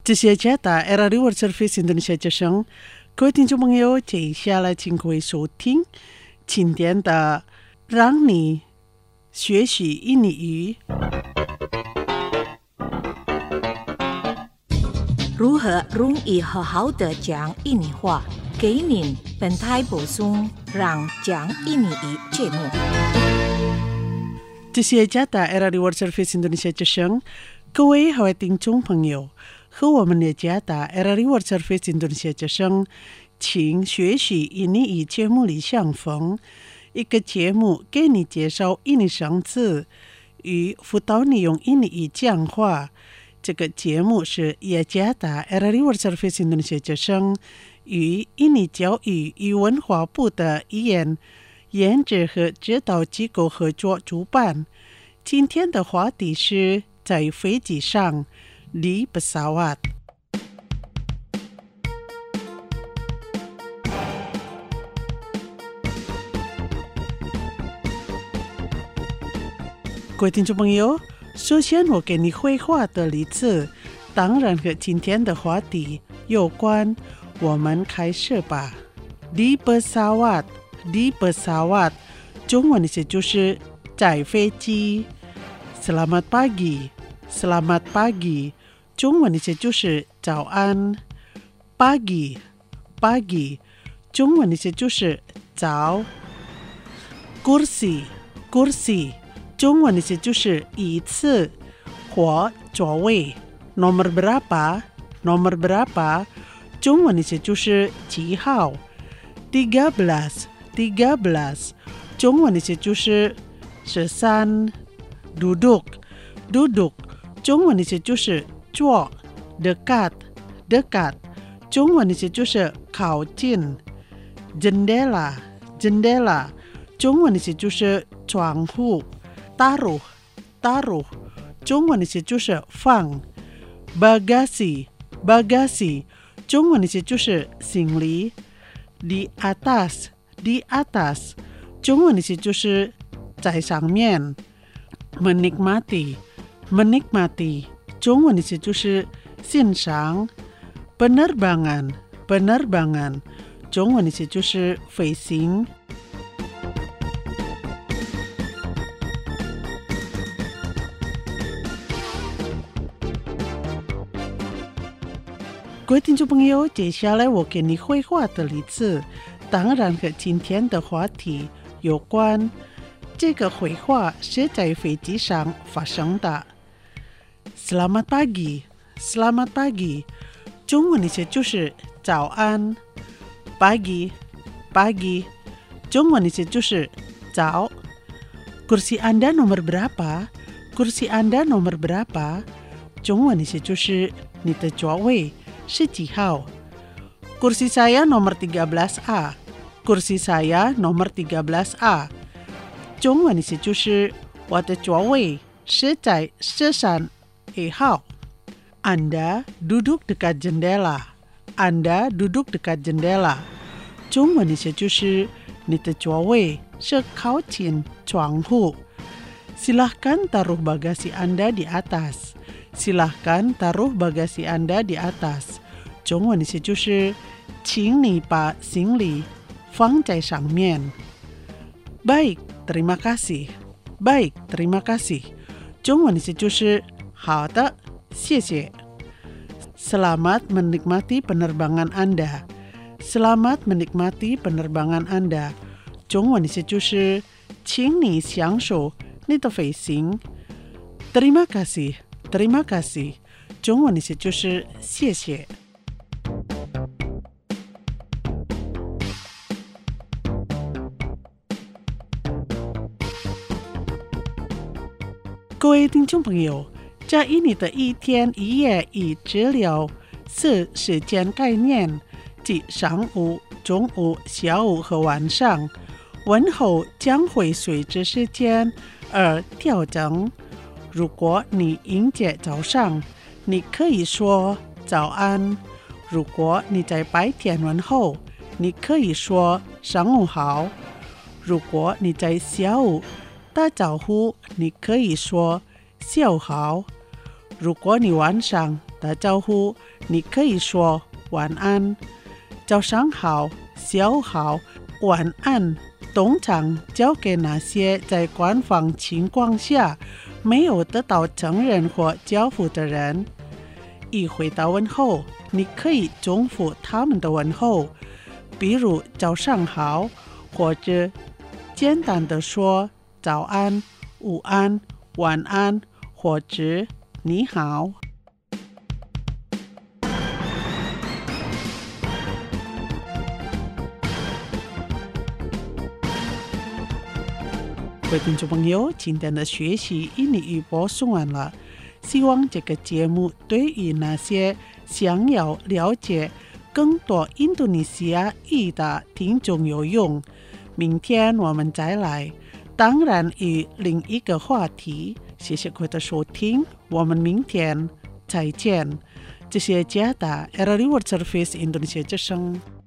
这些加打 RRI World Service Indonesia 之声，各位听众朋友，接下来请各位收听今天的让你学习印尼语。 如何容易好好的讲印尼话？给您本台补充让讲印尼语节目。 这些加打 RRI World Service Indonesia 之声，各位好听众朋友。和我们的加打 RRI World Service Indonesia 之声请学习印尼语节目里相逢，一个节目给你介绍印尼生字与辅导你用印尼语讲话。这个节目是雅加达 RRI World Service Indonesia 之声与印尼教育与文化部的语言研制和指导机构合作主办。今天的话题是在飞机上di pesawat。各位听众朋友，首先我给你绘画的例子，当然和今天的话题有关。我们开始吧。di pesawat， di pesawat， 中文意思就是在飞机。Selamat pagi，Selamat pagi， 中文意思就是早安。pagi， pagi， 中文意思就是早。kursi， kursi， 中文意思就是椅子或座位。nomor berapa， nomor berapa， 中文意思就是几号。13， 13， 中文意思就是13。duduk， duduk， 中文意思就是坐。dekat， dekat， 中文意思就是靠近。jendela， jendela， 中文意思就是窗户。taruh， taruh， 中文意思就是放。bagasi， bagasi， 中文意思就是行李。di atas， di atas， 中文意思就是在上面。menikmati， menikmati， 中文意思就是欣赏。penerbangan， penerbangan， 中文意思就是飞行。各位听众朋友，接下来我给你绘画的例子，当然和今天的话题有关。这个绘画是在飞机上发生的。Selamat pagi， Selamat pagi， 中文意思就是早安。pagi， pagi， 中文意思就是早。Kursi Anda nomor berapa？ Kursi Anda nomor berapa？ 中文意思就是你的座位是几号。Kursi saya nomor 13A， Kursi saya nomor 13A，中文意思就是我的座位是在13A号。Anda duduk dekat jendela， Anda duduk dekat jendela， 中文意思就是你的座位是靠近窗户。Silahkan taruh bagasi Anda di atas， Silahkan taruh bagasi Anda di atas， 中文意思就是请你把行李放在上面。Baik，terima kasih， baik， terima kasih， 中文意思就是好的，谢谢。Selamat menikmati penerbangan Anda， Selamat menikmati penerbangan Anda， 中文意思就是请你享受你的飞行。Terima kasih， terima kasih， 中文意思就是谢谢。各位听众朋友，在印尼的一天一夜与治疗是时间概念，即上午、中午、下午和晚上。问候将会随着时间而调整。如果你迎接早上，你可以说早安；如果你在白天问候，你可以说上午好；如果你在下午打招呼，你可以说下午好；如果你晚上打招呼，你可以说晚安、早上好、下午好、晚安，通常交给那些在官方情况下没有得到承认或交付的人。一回答问候，你可以重复他们的问候，比如早上好，或者简单的说早安、午安、晚安，或者你好。各位听众朋友，今天的学习印尼语播送完了，希望这个节目对于那些想要了解更多印度尼西亚语的听众有用。明天我们再来，当然与另一个话题。谢谢各位的收听，我们明天再见。这是加拿大 RRI World Service Indonesia之声。